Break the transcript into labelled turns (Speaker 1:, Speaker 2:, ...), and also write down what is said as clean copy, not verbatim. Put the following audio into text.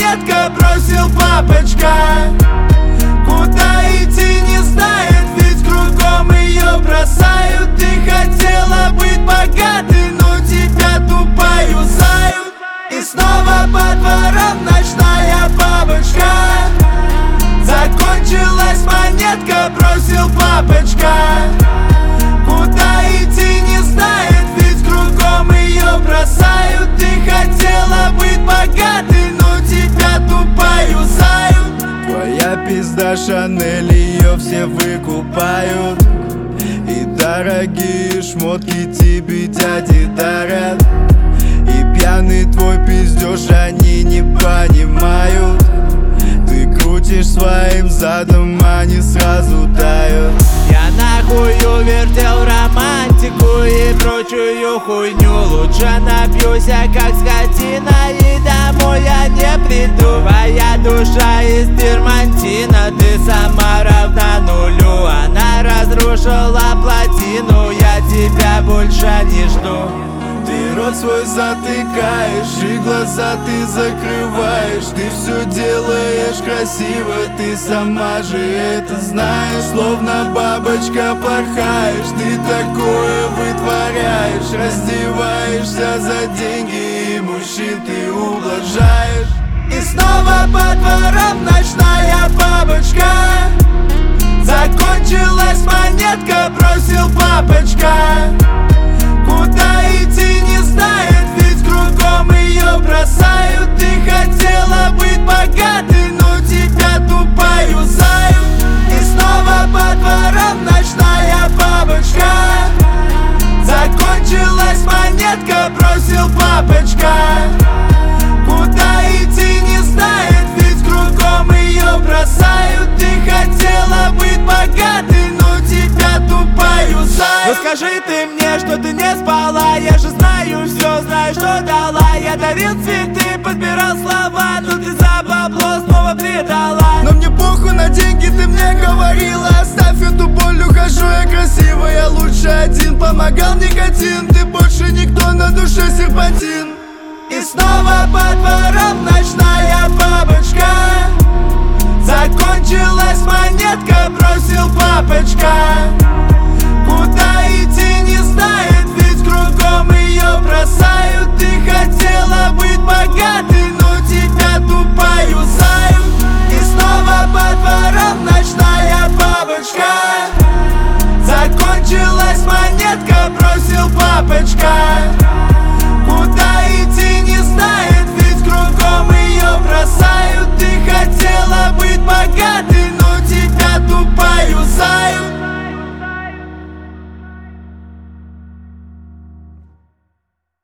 Speaker 1: монетка, бросил папочка. Куда идти не знает, ведь кругом ее бросают. Ты хотела быть богатой, но тебя тупо юзают. И снова по дворам ночная бабочка. Закончилась монетка, бросил папочка. Куда идти не знает, ведь кругом ее бросают. Ты хотела быть богатой, но тебя тупо юзают. Твоя пизда Шанель, ее все выкупают. И дорогие шмотки тебе дяди дарят. И пьяный твой пиздеж они не понимают. Ты крутишь своим задом, они сразу тают.
Speaker 2: Я нахую вертел романтику и прочую хуйню. Лучше напьюсь я как скотина и домой я не приду. Твоя душа из дермантина, ты сама равна нулю. Она разрушила плотину, я тебя больше не жду.
Speaker 1: Ты рот свой затыкаешь и глаза ты закрываешь. Ты все делаешь красиво, ты сама же это знаешь. Словно бабочка порхаешь, ты такое вытворяешь. Раздеваешься за деньги и мужчин ты ублажаешь. И снова по дворам ночная бабочка. Закончилась монетка, бросил папочка. Куда идти не знает, ведь кругом ее бросают. Ты хотела быть богатой, но тебя тупо юзают. И снова по дворам ночная бабочка. Закончилась монетка, бросил папочка. Куда идти не знает, ведь кругом ее бросают. Ты хотела быть богатой, но тебя тупо юзают.
Speaker 2: Ну скажи ты мне, что ты не спала. Я же знаю все, знаю, что дала. Я дарил цветы, подбирал слова, но ты за бабло снова предала.
Speaker 1: Но мне похуй на деньги, ты мне говорила. Оставь эту боль, ухожу я красиво. Я лучше один, помогал никотин. Ты больше никто, на душе серпантин. И снова по дворам ночная бабочка. Закончилась монетка, бросил папочка.